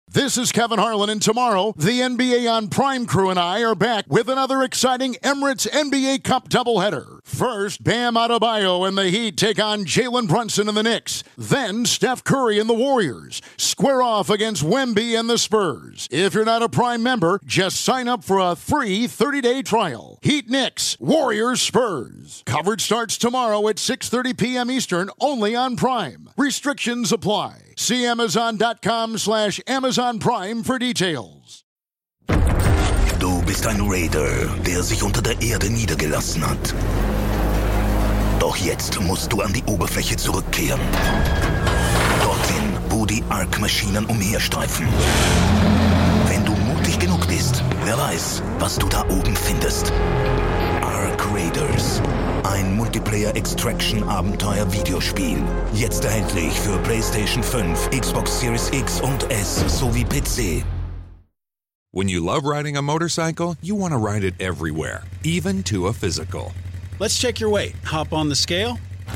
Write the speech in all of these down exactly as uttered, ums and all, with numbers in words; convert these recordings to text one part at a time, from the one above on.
This is Kevin Harlan, and tomorrow, the N B A on Prime crew and I are back with another exciting Emirates N B A Cup doubleheader. First, Bam Adebayo and the Heat take on Jalen Brunson and the Knicks. Then, Steph Curry and the Warriors square off against Wemby and the Spurs. If you're not a Prime member, just sign up for a free thirty-day trial. Heat Knicks, Warriors Spurs. Coverage starts tomorrow at six thirty p.m. Eastern, only on Prime. Restrictions apply. See Amazon.com slash Amazon Prime for details. Du bist ein Raider, der sich unter der Erde niedergelassen hat. Doch jetzt musst du an die Oberfläche zurückkehren. Dorthin, wo die Ark-Maschinen umherstreifen. Wenn du mutig genug bist, wer weiß, was du da oben findest. Ark Raiders. Ein Multiplayer-Extraction-Abenteuer-Videospiel. Jetzt erhältlich für PlayStation fünf, Xbox Series X und S sowie P C. When you love riding a motorcycle, you want to ride it everywhere, even to a physical. Let's check your weight. Hop on the scale.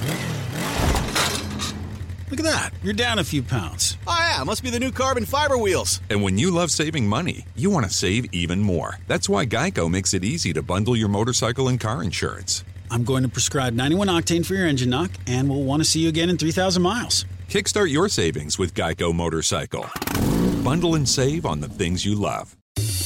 Look at that. You're down a few pounds. Oh, yeah. Must be the new carbon fiber wheels. And when you love saving money, you want to save even more. That's why Geico makes it easy to bundle your motorcycle and car insurance. I'm going to prescribe ninety-one octane for your engine knock, and we'll want to see you again in three thousand miles. Kickstart your savings with Geico Motorcycle. Bundle and save on the things you love.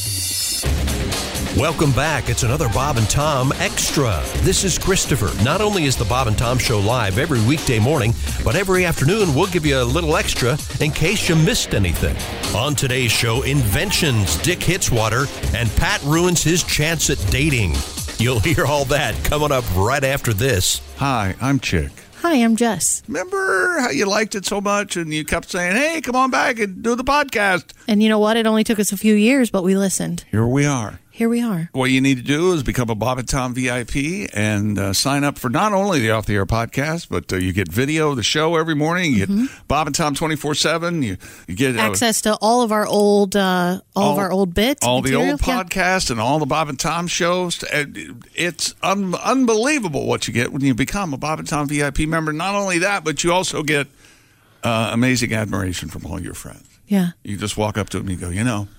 Welcome back. It's another Bob and Tom Extra. This is Christopher. Not only is the Bob and Tom Show live every weekday morning, but every afternoon we'll give you a little extra in case you missed anything. On today's show, inventions, Dick hits water, and Pat ruins his chance at dating. You'll hear all that coming up right after this. Hi, I'm Chick. Hi, I'm Jess. Remember how you liked it so much and you kept saying, hey, come on back and do the podcast? And you know what? It only took us a few years, but we listened. Here we are. Here we are. What you need to do is become a Bob and Tom V I P and uh, sign up for not only the Off the Air podcast, but uh, you get video of the show every morning. You Mm-hmm. get Bob and Tom twenty-four seven. You, you get uh, access to all of our old, uh, all, all of our old bits, all material. the old podcasts, and all the Bob and Tom shows. It's un- unbelievable what you get when you become a Bob and Tom V I P member. Not only that, but you also get uh, amazing admiration from all your friends. Yeah, you just walk up to them and you go, you know,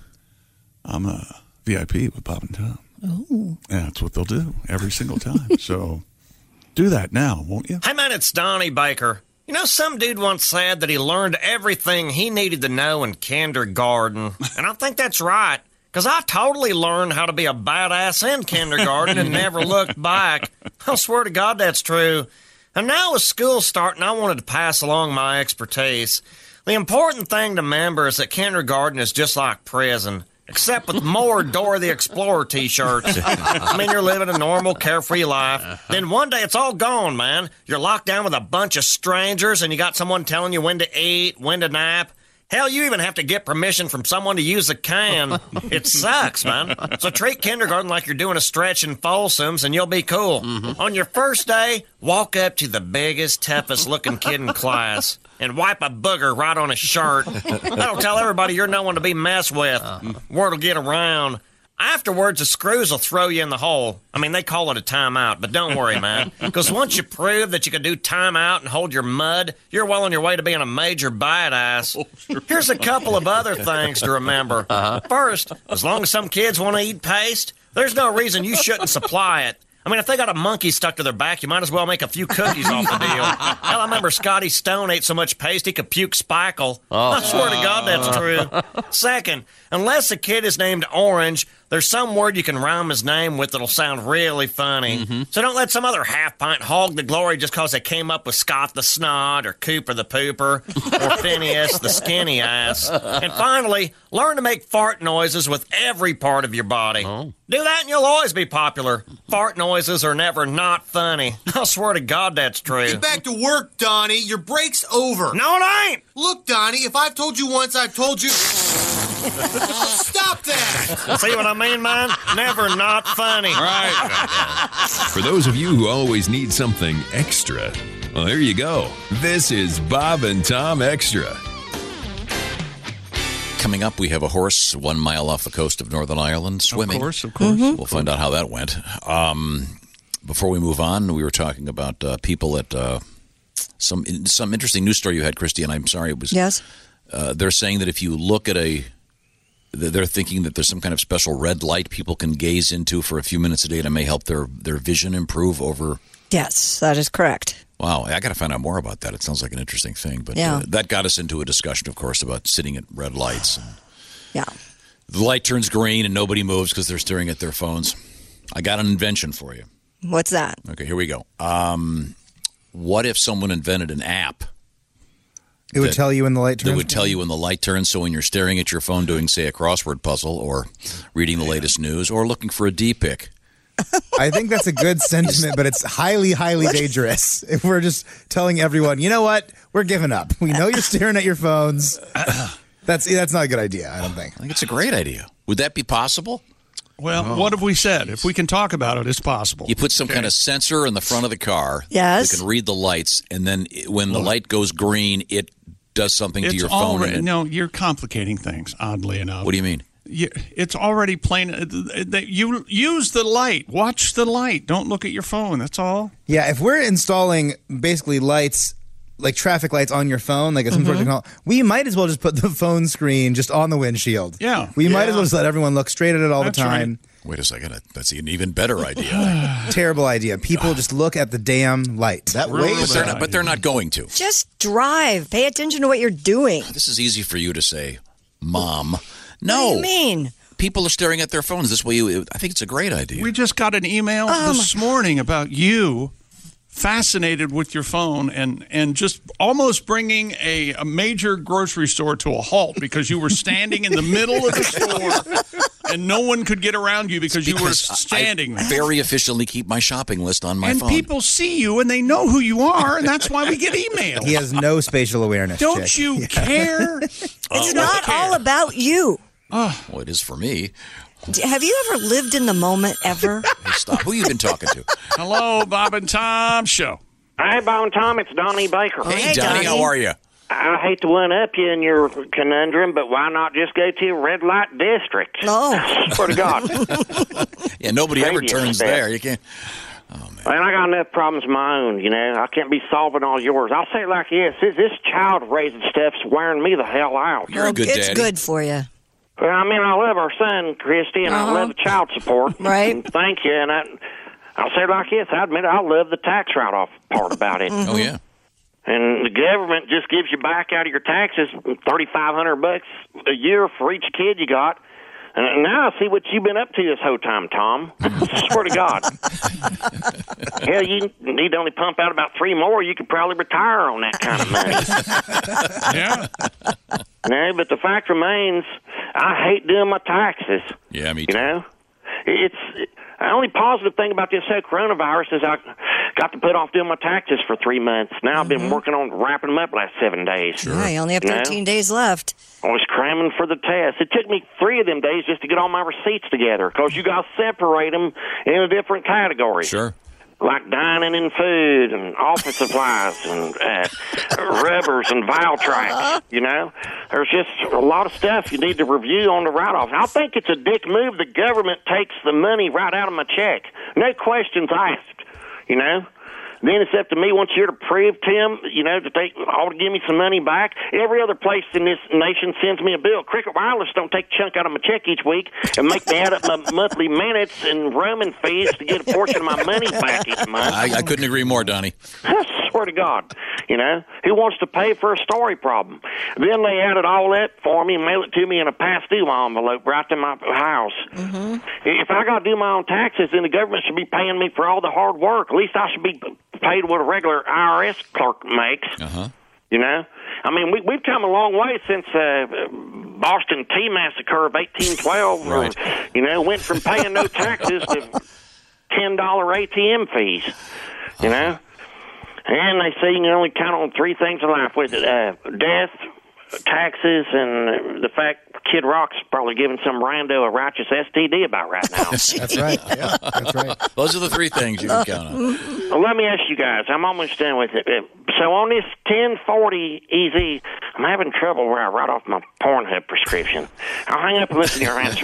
I'm a V I P with Bob and Tom. Oh. And that's what they'll do every single time. So do that now, won't you? Hey, man, it's Donnie Baker. You know, some dude once said that he learned everything he needed to know in kindergarten. And I think that's right, because I totally learned how to be a badass in kindergarten and never looked back. I swear to God that's true. And now with school starting, I wanted to pass along my expertise. The important thing to remember is that kindergarten is just like prison. Except with more Dora the Explorer t-shirts. I mean, you're living a normal, carefree life. Then one day it's all gone, man. You're locked down with a bunch of strangers and you got someone telling you when to eat, when to nap. Hell, you even have to get permission from someone to use a can. It sucks, man. So treat kindergarten like you're doing a stretch in Folsom's and you'll be cool. Mm-hmm. On your first day, walk up to the biggest, toughest-looking kid in class and wipe a booger right on his shirt. That'll tell everybody you're no one to be messed with. Word'll get around. Afterwards, the screws will throw you in the hole. I mean, they call it a timeout, but don't worry, man. Because once you prove that you can do timeout and hold your mud, you're well on your way to being a major badass. Oh, sure. Here's a couple of other things to remember. Uh-huh. First, as long as some kids want to eat paste, there's no reason you shouldn't supply it. I mean, if they got a monkey stuck to their back, you might as well make a few cookies off the deal. Hell, I remember Scotty Stone ate so much paste he could puke Spackle. Oh. I swear to God that's true. Second, unless a kid is named Orange, there's some word you can rhyme his name with that'll sound really funny. Mm-hmm. So don't let some other half-pint hog the glory just because they came up with Scott the Snot or Cooper the Pooper or Phineas the Skinny Ass. And finally, learn to make fart noises with every part of your body. Oh. Do that and you'll always be popular. Fart noises are never not funny. I swear to God that's true. Get back to work, Donnie. Your break's over. No, it ain't. Look, Donnie, if I've told you once, I've told you... Stop that! See what I mean, man? Never not funny. Right. For those of you who always need something extra, well, there you go. This is Bob and Tom Extra. Coming up, we have a horse one mile off the coast of Northern Ireland swimming. Of course, of course. Mm-hmm. We'll find out how that went. Um, before we move on, we were talking about uh, people at uh, some some interesting news story you had, Christy, and I'm sorry it was. Yes. Uh, they're saying that if you look at a they're thinking that there's some kind of special red light people can gaze into for a few minutes a day, and it may help their, their vision improve over. Yes, that is correct. Wow, I got to find out more about that. It sounds like an interesting thing. But Yeah. uh, that got us into a discussion, of course, about sitting at red lights. And Yeah. the light turns green and nobody moves because they're staring at their phones. I got an invention for you. What's that? Okay, here we go. Um, what if someone invented an app? It would that- tell you when the light turns. That would tell you when the light turns. So when you're staring at your phone doing, say, a crossword puzzle or reading the latest news or looking for a D-pic. I think that's a good sentiment, but it's highly, highly dangerous. If we're just telling everyone, you know what, we're giving up. We know you're staring at your phones. That's that's not a good idea, I don't think. I think it's a great idea. Would that be possible? Well, what have we said? If we can talk about it, it's possible. You put some kind of sensor in the front of the car Yes. that can read the lights, and then when the light goes green, it does something to It's your phone. already, and it- no, you're complicating things, oddly enough. What do you mean? You, it's already plain. uh, that You use the light. Watch the light. Don't look at your phone. That's all. Yeah, if we're installing basically lights, like traffic lights on your phone, like some sort of technology, we might as well just put the phone screen just on the windshield. Yeah. We might Yeah. as well just let everyone look straight at it all That's the time. Wait a second. That's an even better idea. Terrible idea. People just look at the damn light. That Really way, But they're, not, but they're not going to. Just drive. Pay attention to what you're doing. This is easy for you to say, Mom. What No. do you mean? People are staring at their phones. This way, you, I think it's a great idea. We just got an email Oh, this morning about you fascinated with your phone and, and just almost bringing a, a major grocery store to a halt because you were standing in the middle of the store and no one could get around you because, you were Because I- standing I there. very efficiently keep my shopping list on my And phone. people see you and they know who you are, and that's why we get emails. He has no spatial awareness. Don't Chick. you care? It's not all about you. Well, it is for me. D- Have you ever lived in the moment ever? Hey, stop. Who you been talking to? Hello, Bob and Tom Show. Hey, Bob and Tom, it's Donnie Baker. Hey, Hey, Donnie, Donnie. how are you? I hate to one-up you in your conundrum, but why not just go to a red light district? Oh. Swear to God. Yeah, nobody ever Radio turns stuff. there. You can't. And I got enough problems of my own, you know. I can't be solving all yours. I'll say it like this. This, this child-raising stuff's wearing me the hell out. You're a good it's daddy. good for you. Well, I mean, I love our son, Christy, and Uh-huh. I love the child support. Right. And thank you. And I, I'll say it like this. I admit I love the tax write-off part about it. Oh, yeah. And the government just gives you back out of your taxes thirty-five hundred bucks a year for each kid you got. And now I see what you've been up to this whole time, Tom. Swear to God. Hell, you need to only pump out about three more. You could probably retire on that kind of money. Yeah. No, but the fact remains, I hate doing my taxes. Yeah, me You too. know, it's the only positive thing about this whole coronavirus is I got to put off doing my taxes for three months. Now I've been working on wrapping them up last seven days. Yeah, you only have You know? thirteen days left. I was cramming for the test. It took me three of them days just to get all my receipts together because you got to separate them into different categories. Sure. Like dining and food and office supplies and uh, rubbers and vial tracks, you know? There's just a lot of stuff you need to review on the write-off. I think it's a dick move. The government takes the money right out of my check. No questions asked, you know? Then it's up to me once you're to prove to them, you know, that they ought to give me some money back. Every other place in this nation sends me a bill. Cricket Wireless don't take a chunk out of my check each week and make me add up my monthly minutes and roaming fees to get a portion of my money back each month. I, I couldn't agree more, Donnie. I swear to God, you know, who wants to pay for a story problem? Then they add it all up for me and mail it to me in a past due envelope right to my house. Mm-hmm. If I got to do my own taxes, then the government should be paying me for all the hard work. At least I should be paid what a regular I R S clerk makes. Uh-huh. You know? I mean, we, we've come a long way since uh, Boston Tea Massacre of eighteen twelve. Right. Or, you know, went from paying no taxes to ten dollar A T M fees. You know? And they say you can only count on three things in life with uh, death, taxes, and the fact Kid Rock's probably giving some rando a righteous S T D about right now. That's right. Yeah, that's right. Those are the three things you can count on. Well, let me ask you guys. I'm almost done with it. Uh, So on this ten forty E Z, I'm having trouble where I write off my Pornhub prescription. I'll hang up and listen to your answer.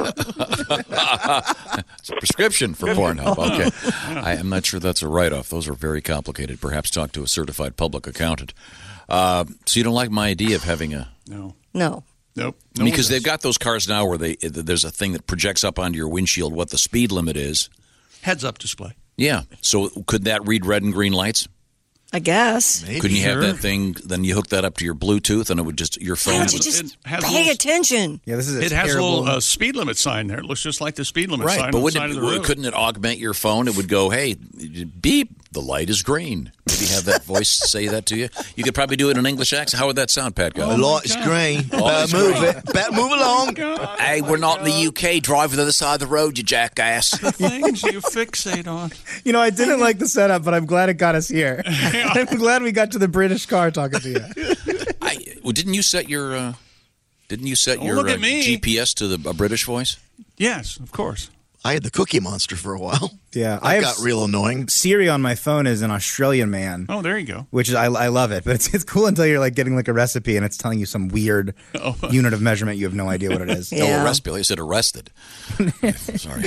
It's a prescription for Pornhub. Okay. I am not sure that's a write-off. Those are very complicated. Perhaps talk to a certified public accountant. Uh, so you don't like my idea of having a... No. No. Nope. No because they've got those cars now where they there's a thing that projects up onto your windshield what the speed limit is. Heads-up display. Yeah. So could that read red and green lights? I guess. Maybe. Couldn't you have that thing, then you hook that up to your Bluetooth and it would just, your phone Why would... don't you just has pay little- attention? Yeah, this is a It has a terrible- little uh, speed limit sign there. It looks just like the speed limit Right, sign but on the wouldn't side it, of the road. couldn't it augment your phone? It would go, hey, beep, the light is green. Maybe have that voice say that to you. You could probably do it in an English accent. How would that sound, Pat? The light is green. Better move it. Better move along. Hey, we're not in the U K. Drive to the other side of the road, you jackass. Things you fixate on. You know, I didn't like the setup, but I'm glad it got us here. I'm glad we got to the British car talking to you. I, well, didn't you set your uh, didn't you set Oh, your look at uh, me. G P S to the a British voice? Yes, of course. I had the Cookie Monster for a while. Yeah, That I have got real annoying. Siri on my phone is an Australian man. Oh, there you go. Which is I, I love it, but it's it's cool until you're like getting like a recipe and it's telling you some weird Oh. unit of measurement. You have no idea what it is. Oh, arrest. You said arrested. Sorry.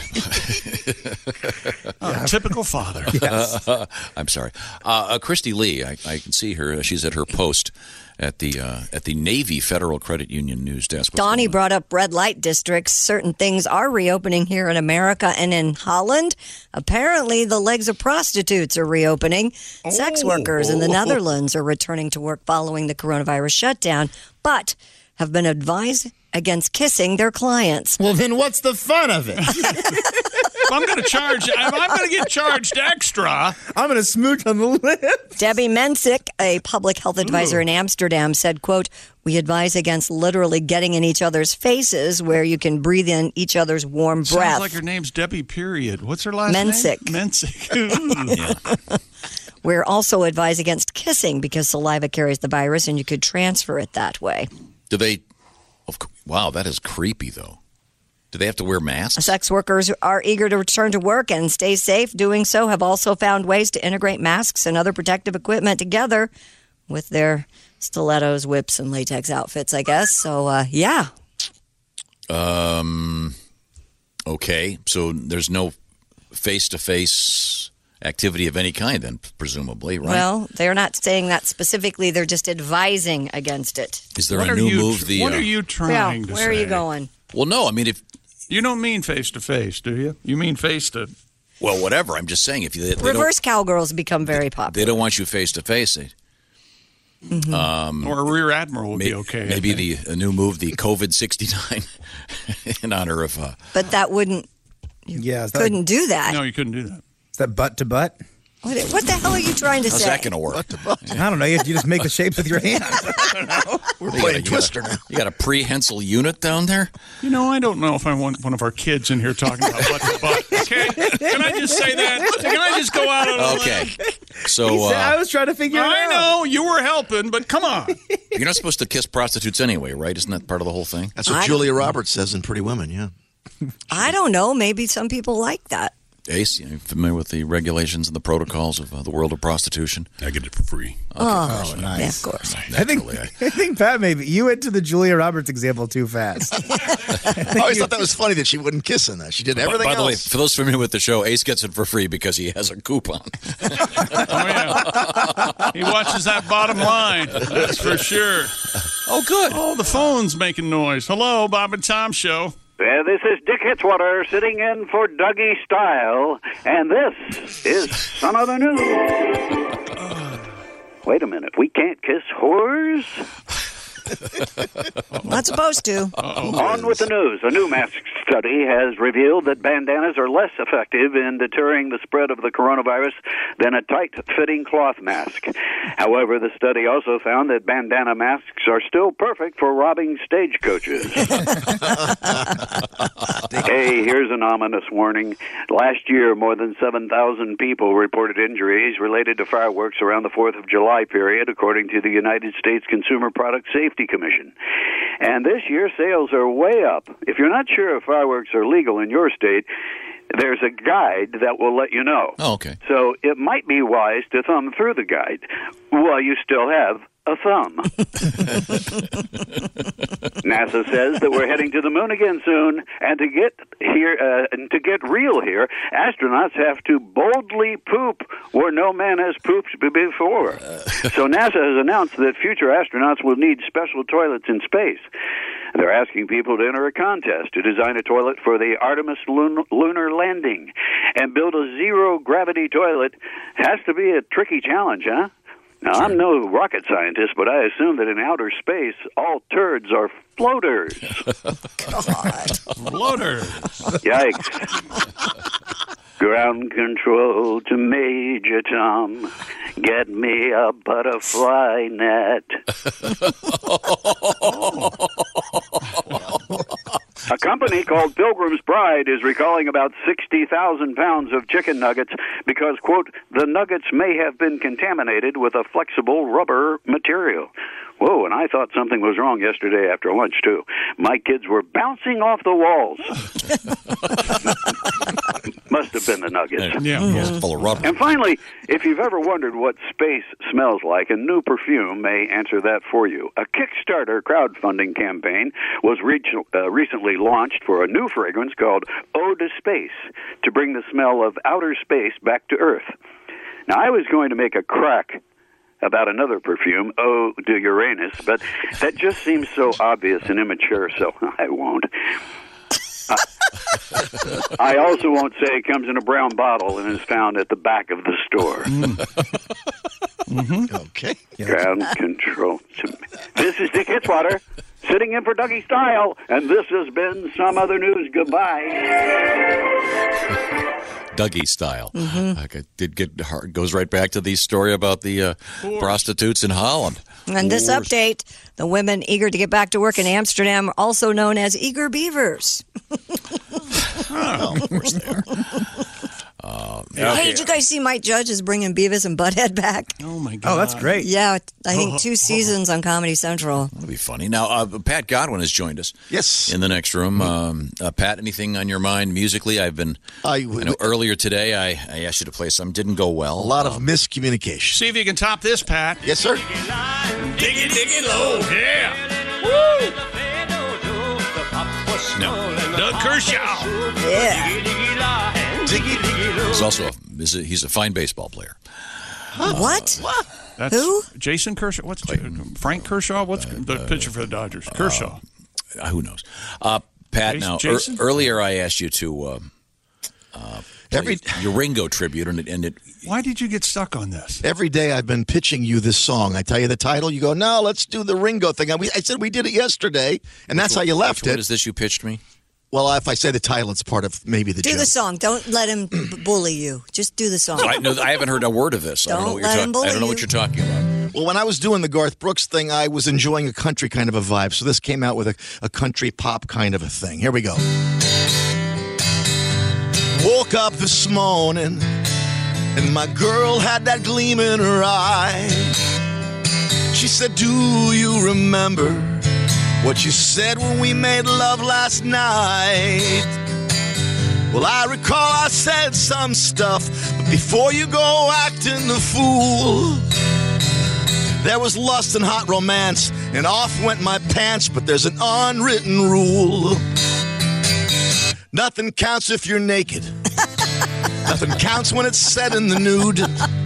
Oh, typical father. Yes. I'm sorry. Uh, uh, Christy Lee, I, I can see her. She's at her post at the uh, at the Navy Federal Credit Union news desk. What's Donnie brought up red light districts. Certain things are reopening here in America and in Holland. Apparently, the legs of prostitutes are reopening. Sex workers in the Netherlands are returning to work following the coronavirus shutdown, but have been advised against kissing their clients. Well, then what's the fun of it? If I'm going to charge, if I'm going to get charged extra, I'm going to smooch on the lips. Debbie Mensick, a public health advisor in Amsterdam, said, quote, "We advise against literally getting in each other's faces where you can breathe in each other's warm sounds breath." like her name's Debbie. Period. What's her last Mensick. name? Mensick. We're also advised against kissing because saliva carries the virus and you could transfer it that way. Do they? Of cou- Wow, that is creepy, though. Do they have to wear masks? Sex workers are eager to return to work and stay safe. Doing so have also found ways to integrate masks and other protective equipment together with their stilettos, whips, and latex outfits, I guess. So, uh, yeah. Um. Okay, so there's no face-to-face activity of any kind, then, presumably, right? Well, they're not saying that specifically. They're just advising against it. Is there What a are new you- move? The what uh, are you trying Yeah, to where say? are you going? Well, no. I mean, if You don't mean face to face, do you? You mean face to. well, whatever. I'm just saying, if you, they, they don't, Reverse cowgirls become very popular. they don't want you face-to-face. They, Mm-hmm. um, Or a rear admiral would may- be okay. I Maybe think. the a new move, the COVID sixty-nine, in honor of. Uh, But that wouldn't, Yeah, is that, couldn't do that. No, you couldn't do that. is that butt to butt? What, what the hell are you trying to how's say? that going to work? I don't know. You, you just make the shapes with your hand. We're You playing got a- Twister you got now. a, You got a prehensile unit down there? You know, I don't know if I want one of our kids in here talking about butt to butt. Okay? Can I just say that? Can I just go out on a Okay. limb? So He said- I uh, was trying to figure it I out. know you were helping, but come on. you're not supposed to kiss prostitutes anyway, right? Isn't that part of the whole thing? That's what I Julia Roberts says in Pretty Women, yeah. I don't know. Maybe some people like that. Ace, you familiar with the regulations and the protocols of uh, the world of prostitution? I get it for free. Oh, Oh, nice. yeah, of course. I think, Naturally, I- I think, Pat, maybe you went to the Julia Roberts example too fast. I always thought that was funny that she wouldn't kiss in that. She did everything By the way, else. for those familiar with the show, Ace gets it for free because he has a coupon. Oh, yeah. He watches that bottom line. That's for sure. Oh, good. Oh, the phone's making noise. Hello, Bob and Tom Show. Uh, this is Dick Hitzwater sitting in for Dougie Style, and this is some of the news. Wait a minute, we can't kiss whores? Not supposed to. On with the news. A new mask study has revealed that bandanas are less effective in deterring the spread of the coronavirus than a tight-fitting cloth mask. However, the study also found that bandana masks are still perfect for robbing stagecoaches. Hey, here's an ominous warning. Last year, more than seven thousand people reported injuries related to fireworks around the fourth of July period, according to the United States Consumer Product Safety Commission. And this year, sales are way up. If you're not sure if fireworks are legal in your state, there's a guide that will let you know. Oh, okay. So it might be wise to thumb through the guide while you still have a thumb. NASA says that we're heading to the moon again soon, and to get here, uh, and to get real here, astronauts have to boldly poop where no man has pooped before. So NASA has announced that future astronauts will need special toilets in space. They're asking people to enter a contest to design a toilet for the Artemis lun- lunar landing. And build a zero-gravity toilet has to be a tricky challenge, huh? Now, I'm no rocket scientist, but I assume that in outer space, all turds are floaters. God. Floaters. Yikes. Ground control to Major Tom. Get me a butterfly net. A company called Pilgrim's Pride is recalling about sixty thousand pounds of chicken nuggets because, quote, the nuggets may have been contaminated with a flexible rubber material. Whoa, and I thought something was wrong yesterday after lunch, too. My kids were bouncing off the walls. Must have been the nuggets. Yeah, mm-hmm. Full of rubber. And finally, if you've ever wondered what space smells like, a new perfume may answer that for you. A Kickstarter crowdfunding campaign was re- uh, recently launched for a new fragrance called Ode to Space to bring the smell of outer space back to Earth. Now, I was going to make a crack about another perfume, Eau de Uranus, but that just seems so obvious and immature, so I won't. Uh, I also won't say it comes in a brown bottle and is found at the back of the store. Mm-hmm. Okay. Ground control. This is Dick Hitzwater, sitting in for Dougie Style, and this has been Some Other News. Goodbye. Dougie style. Mm-hmm. Like it did get hard. Goes right back to the story about the uh, prostitutes in Holland. And this Wars. update, the women eager to get back to work in Amsterdam are also known as eager beavers. Oh, of course they are. Uh, Hey, did you guys see Mike Judge is bringing Beavis and Butthead back? Oh, my God. Oh, that's great. Yeah, I think two seasons on Comedy Central. That'll be funny. Now, uh, Pat Godwin has joined us. Yes. In the next room. Um, uh, Pat, anything on your mind musically? I've been, I, I know earlier today I, I asked you to play some. Didn't go well. A lot of um, miscommunication. See if you can top this, Pat. Yes, sir. Dig it, dig it low. Yeah. Woo! No. Doug Kershaw. Yeah. He's also a, he's a, he's a fine baseball player. Huh? What? What? That's Who? Jason Kershaw. What's Frank Kershaw? What's uh, the pitcher for the Dodgers? Kershaw. Uh, who knows? Uh, Pat, Jason, now, Jason? Er, earlier I asked you to uh, uh, Every your Ringo tribute, and it, and it. Why did you get stuck on this? Every day I've been pitching you this song. I tell you the title, you go, no, let's do the Ringo thing. I, we, I said we did it yesterday, and that's how you left What it. is this you pitched me? Well, if I say the title, it's part of maybe the Do joke. the song. Don't let him b- bully you. Just do the song. I, no, I haven't heard a word of this. I don't know what Don't you're let him talking. I bully don't know you. what you're talking about. Well, when I was doing the Garth Brooks thing, I was enjoying a country kind of a vibe. So this came out with a, a country pop kind of a thing. Here we go. Woke up this morning, and my girl had that gleam in her eye. She said, do you remember what you said when we made love last night? Well, I recall I said some stuff, but before you go acting the fool, there was lust and hot romance, and off went my pants, but there's an unwritten rule. Nothing counts if you're naked. Nothing counts when it's said in the nude.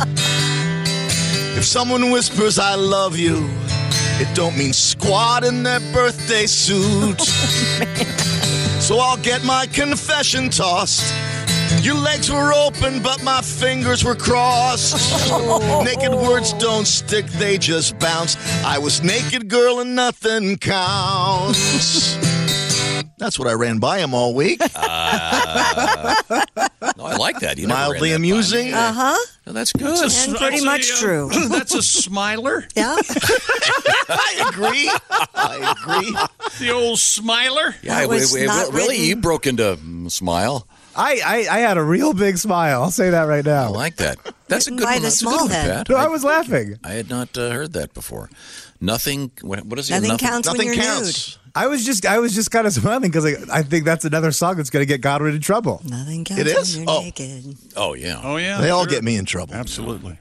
If someone whispers, I love you, it don't mean squat in their birthday suit. So I'll get my confession tossed. Your legs were open, but my fingers were crossed. Naked words don't stick, they just bounce. I was naked, girl, and nothing counts. That's what I ran by him all week. Uh, no, I like that. You never Mildly ran that amusing. by me. Uh-huh. No, that's good. And pretty much a, uh, true. That's a smiler. Yeah. I agree. I agree. The old smiler. Yeah, That we- was we- not really, written. you broke into mm, smile. I, I, I had a real big smile. I'll say that right I now. like that. That's a Written good by one. the That's a good one, small head. Pat. No, I was laughing. I had not uh, heard that before. Nothing. What, what is it? Nothing counts when Nothing you're counts. I was just I was just kind of smiling because I, I think that's another song that's going to get Godwin in trouble. nude. Nothing counts It is? when you're Oh. naked. Oh yeah. Oh, yeah. They all sure. get me in trouble. Absolutely.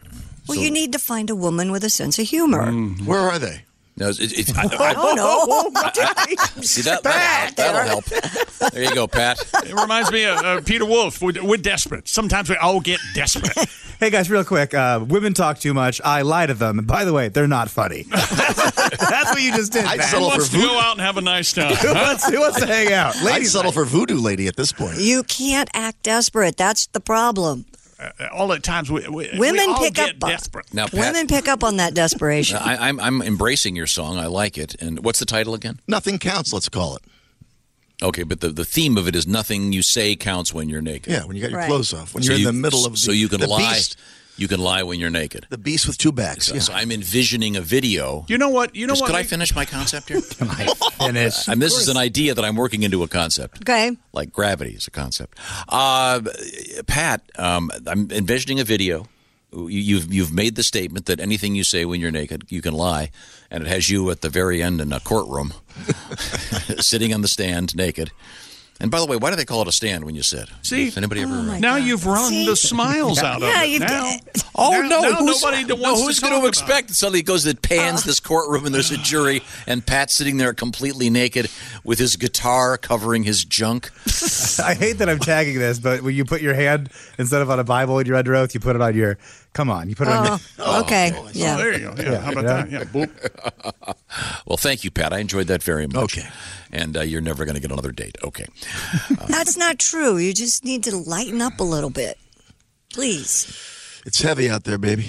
Well, you need to find a woman with a sense of humor. Mm. Where are they? No, it, it, I, I, Oh, no. I, I, see, that, that'll, that'll help. There you go, Pat. It reminds me of uh, Peter Wolf. We're, we're desperate. Sometimes we all get desperate. Hey, guys, real quick. Uh, women talk too much. I lie to them. And by the way, they're not funny. That's what you just did, I'd Pat. settle Who for wants to voodoo. go out and have a nice time? Who wants, who wants to hang out? I'd Ladies, settle for voodoo lady at this point. You can't act desperate. That's the problem. Uh, all the times we, we, Women we all pick get up on- desperate. Now, Pat, Women pick up on that desperation. I, I'm, I'm embracing your song. I like it. And what's the title again? Nothing counts, let's call it. Okay, but the, the theme of it is nothing you say counts when you're naked. Yeah, when you got your Right. clothes off. When So you're you- in the middle of the, so you can the lie. beast. You can lie when you're naked. The beast with two backs. So, yeah. so I'm envisioning a video. You know what? You know Just, what? could I we- finish my concept here? finish. And this is an idea that I'm working into a concept. Okay. Like gravity is a concept. Uh, Pat, um, I'm envisioning a video. You- You've you've made the statement that anything you say when you're naked, you can lie, and it has you at the very end in a courtroom, sitting on the stand naked. And by the way, why do they call it a stand when you sit? See? Has anybody ever? Oh, my Now God. you've run See? the smiles out of Yeah, it. you've Now, got- Oh now- no! now who's, nobody no, wants who's to going talk to about expect? It suddenly goes that pans this courtroom, and there's a jury, and Pat's sitting there completely naked with his guitar covering his junk. I hate that I'm tagging this, but when you put your hand, instead of on a Bible in your under oath, you put it on your, come on, you put it on your. Oh, okay. Oh, Yeah. there you go. Yeah, how about Yeah. that? Yeah, boop. Well, thank you, Pat. I enjoyed that very much. Okay. And uh, you're never going to get another date. Okay. That's not true. You just need to lighten up a little bit. Please. It's heavy out there, baby.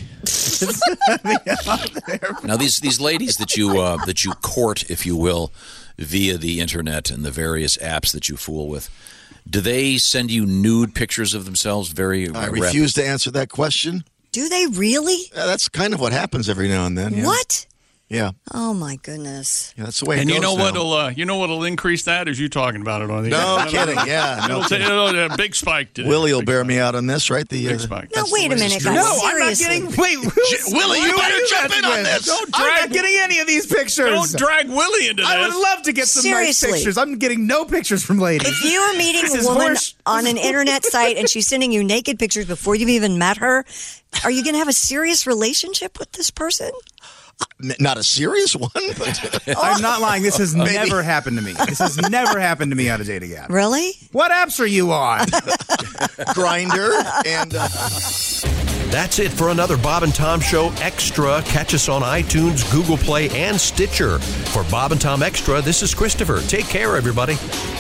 Now these these ladies that you uh, that you court, if you will, via the internet and the various apps that you fool with, do they send you nude pictures of themselves? Very. I uh, refuse to answer that question. Do they really? Yeah, that's kind of what happens every now and then. Yeah. What? Yeah. Oh, my goodness. Yeah, that's the way And it you goes know now. what'll uh, you know what'll increase that? Is you talking about it on the No internet. kidding. Yeah. No It'll take kidding. it'll, a big spike today. Willie will Big bear spike. me out on this, right? The Big uh, spike. No, that's the wait way a it's minute, true. guys. No, I'm not Seriously. getting. Wait, Willie, Willie, you better jump in on this. Don't I'm drag not getting any of these pictures. Don't drag Willie into this. I would love to get some Seriously. nice pictures. I'm getting no pictures from ladies. If you are meeting This a is woman horse- on an internet site and she's sending you naked pictures before you've even met her, are you going to have a serious relationship with this person? N- Not a serious one, but I'm not lying. This has Maybe. never happened to me. This has never happened to me on a dating app. Really? What apps are you on? Grinder and uh, That's it for another Bob and Tom Show Extra. Catch us on iTunes, Google Play, and Stitcher. For Bob and Tom Extra, this is Christopher. Take care, everybody.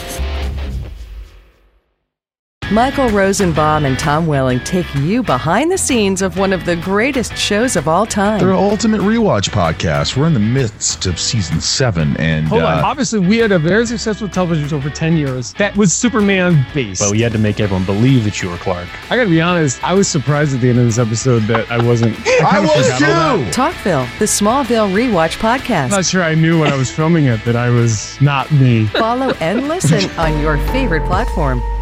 Michael Rosenbaum and Tom Welling take you behind the scenes of one of the greatest shows of all time. They're an ultimate rewatch podcast. We're in the midst of season seven, and Hold on. uh, Obviously, we had a very successful television show for ten years that was Superman based. but we had to make everyone believe that you were Clark. I got to be honest, I was surprised at the end of this episode that I wasn't. I kinda was forgot all that. Talkville, the Smallville rewatch podcast. I'm not sure I knew when I was filming it that I was not me. Follow and listen on your favorite platform.